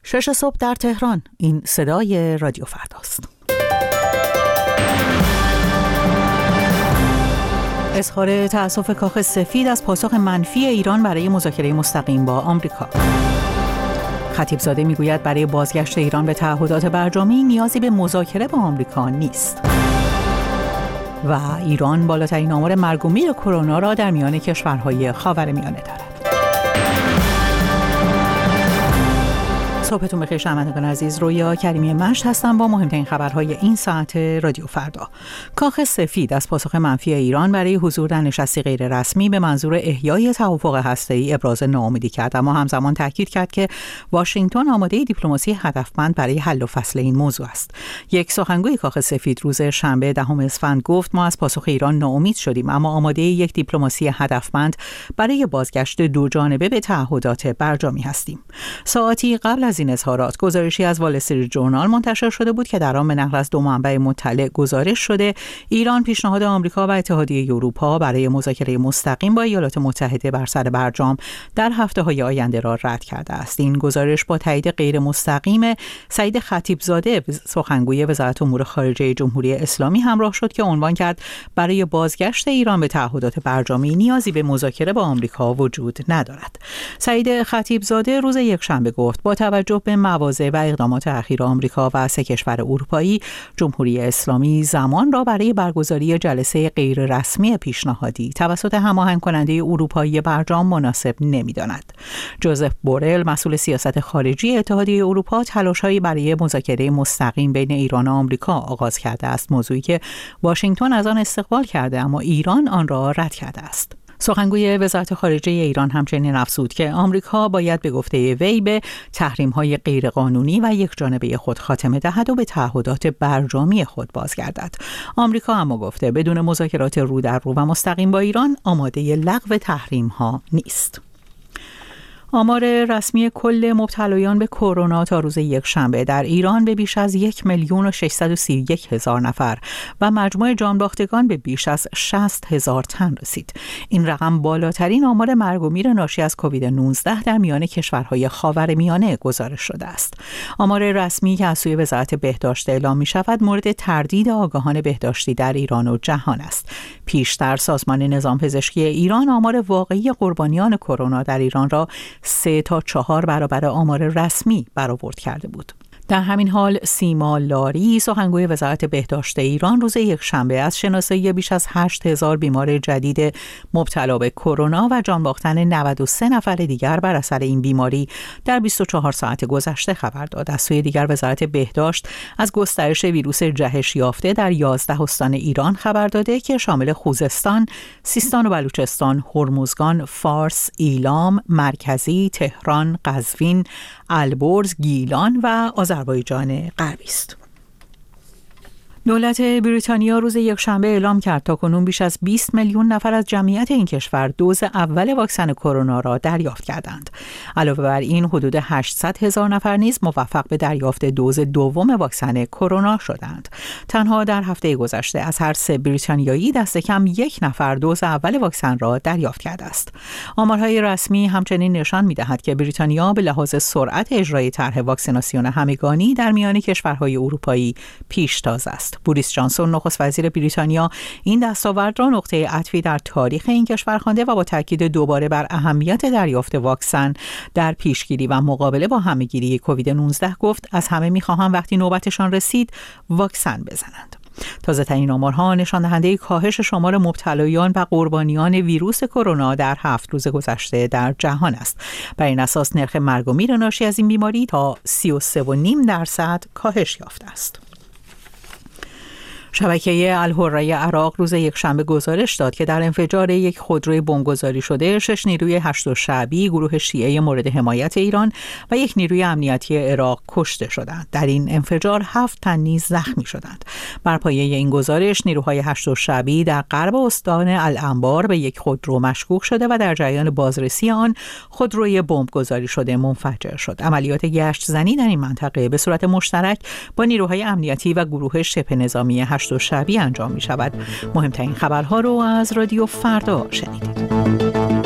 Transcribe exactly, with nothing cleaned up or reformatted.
شش صبح در تهران. این صدای رادیو فرداست. اظهار تأسف کاخ سفید از پاسخ منفی ایران برای مذاکره مستقیم با آمریکا. خطیبزاده میگوید برای بازگشت ایران به تعهدات برجامی نیازی به مذاکره با آمریکا نیست. و ایران بالاترین آمار مرگ و میر کرونا را در میان کشورهای خاورمیانه دارد. صبحتون بخیر شنوندگان عزیز، رویا کریمی مشت هستم با مهمترین خبرهای این ساعت رادیو فردا. کاخ سفید از پاسخ منفی ایران برای حضور در نشستی غیر رسمی به منظور احیای توافق هسته‌ای ابراز ناامیدی کرد، اما همزمان تاکید کرد که واشنگتن آماده دیپلماسی هدفمند برای حل و فصل این موضوع است. یک سخنگوی کاخ سفید روز شنبه دهم اسفند گفت ما از پاسخ ایران ناامید شدیم، اما آماده یک دیپلماسی هدفمند برای بازگشت دو جانبه به تعهدات برجامی هستیم. ساعتی قبل از این اظهارات گزارشی از وال استریت ژورنال منتشر شده بود که در آن به نقل از دو منبع مطلع گزارش شده ایران پیشنهاد آمریکا و اتحادیه اروپا برای مذاکره مستقیم با ایالات متحده بر سر برجام در هفته‌های آینده را رد کرده است. این گزارش با تایید غیر مستقیم سعید خطیبزاده سخنگوی وزارت امور خارجه جمهوری اسلامی همراه شد که عنوان کرد برای بازگشت ایران به تعهدات برجامی نیازی به مذاکره با آمریکا وجود ندارد. سعید خطیبزاده روز یکشنبه گفت با توجه به مواضع و اقدامات اخیر آمریکا و سه کشور اروپایی، جمهوری اسلامی زمان را برای برگزاری جلسه غیر رسمی پیشنهادی توسط هماهنگ کننده اروپایی برجام مناسب نمی‌داند. جوزف بورل، مسئول سیاست خارجی اتحادیه اروپا، تلاش‌هایی برای مذاکره مستقیم بین ایران و آمریکا آغاز کرده است، موضوعی که واشنگتن از آن استقبال کرده اما ایران آن را رد کرده است. سخنگوی وزارت خارجه ایران همچنین افزود که آمریکا باید به گفته وی به تحریم‌های غیرقانونی و یکجانبه خود خاتمه دهد و به تعهدات برجامی خود بازگردد. آمریکا اما گفته بدون مذاکرات رو در رو و مستقیم با ایران آماده لغو تحریم‌ها نیست. آمار رسمی کل مبتلایان به کرونا تا روز یکشنبه در ایران به بیش از یک میلیون و ششصد و سی و یک هزار نفر و مجموع جانباختگان به بیش از شصت هزار تن رسید. این رقم بالاترین آمار مرگ و میر ناشی از کووید نوزده در میان کشورهای خاورمیانه گزارش شده است. آمار رسمی که از سوی وزارت بهداشت اعلام می شود مورد تردید آگاهان بهداشتی در ایران و جهان است. پیشتر سازمان نظام پزشکی ایران آمار واقعی قربانیان کرونا در ایران را سه تا چهار برابر آمار رسمی برآورد کرده بود. در همین حال سیما لاری، سخنگوی وزارت بهداشت ایران، روز یکشنبه از شناسایی بیش از هشت هزار بیمار جدید مبتلا به کرونا و جان باختن نود و سه نفر دیگر بر اثر این بیماری در بیست و چهار ساعت گذشته خبر داد. از سوی دیگر وزارت بهداشت از گسترش ویروس جهش یافته در یازده استان ایران خبر داده که شامل خوزستان، سیستان و بلوچستان، هرمزگان، فارس، ایلام، مرکزی، تهران، قزوین، البرز، گیلان و آذربایجان غربی است. دولت بریتانیا روز یکشنبه اعلام کرد تاکنون بیش از بیست میلیون نفر از جمعیت این کشور دوز اول واکسن کرونا را دریافت کردند. علاوه بر این حدود هشتصد هزار نفر نیز موفق به دریافت دوز دوم واکسن کرونا شدند. تنها در هفته گذشته از هر سه بریتانیایی دست کم یک نفر دوز اول واکسن را دریافت کرده است. آمارهای رسمی همچنین نشان می‌دهد که بریتانیا به لحاظ سرعت اجرای طرح واکسیناسیون همگانی در میان کشورهای اروپایی پیشتاز است. بوریس جانسون نخست وزیر بریتانیا این دستاورد را نقطه عطفی در تاریخ این کشور خوانده و با تاکید دوباره بر اهمیت دریافت واکسن در پیشگیری و مقابله با همه‌گیری کووید نوزده گفت از همه می‌خواهم وقتی نوبتشان رسید واکسن بزنند. تازه‌ترین آمارها نشان دهنده کاهش شمار مبتلایان و قربانیان ویروس کرونا در هفت روز گذشته در جهان است. بر این اساس نرخ مرگ و میر ناشی از این بیماری تا سی و سه و نیم درصد کاهش یافته است. شبکه الحره عراق روز یکشنبه گزارش داد که در انفجار یک خودروی بمبگذاری شده شش نیروی هشت شعبی گروه شیعه مورد حمایت ایران و یک نیروی امنیتی عراق کشته شدند. در این انفجار هفت تن نیز زخمی شدند. بر پایه این گزارش نیروهای هشت شعبی در غرب استان الانبار به یک خودرو مشکوک شده و در جریان بازرسی آن خودروی بمبگذاری شده منفجر شد. عملیات گشت زنی در این منطقه به صورت مشترک با نیروهای امنیتی و گروه شبه نظامی هشت شعبی انجام می شود. مهمترین خبرها رو از رادیو فردا شنیدید.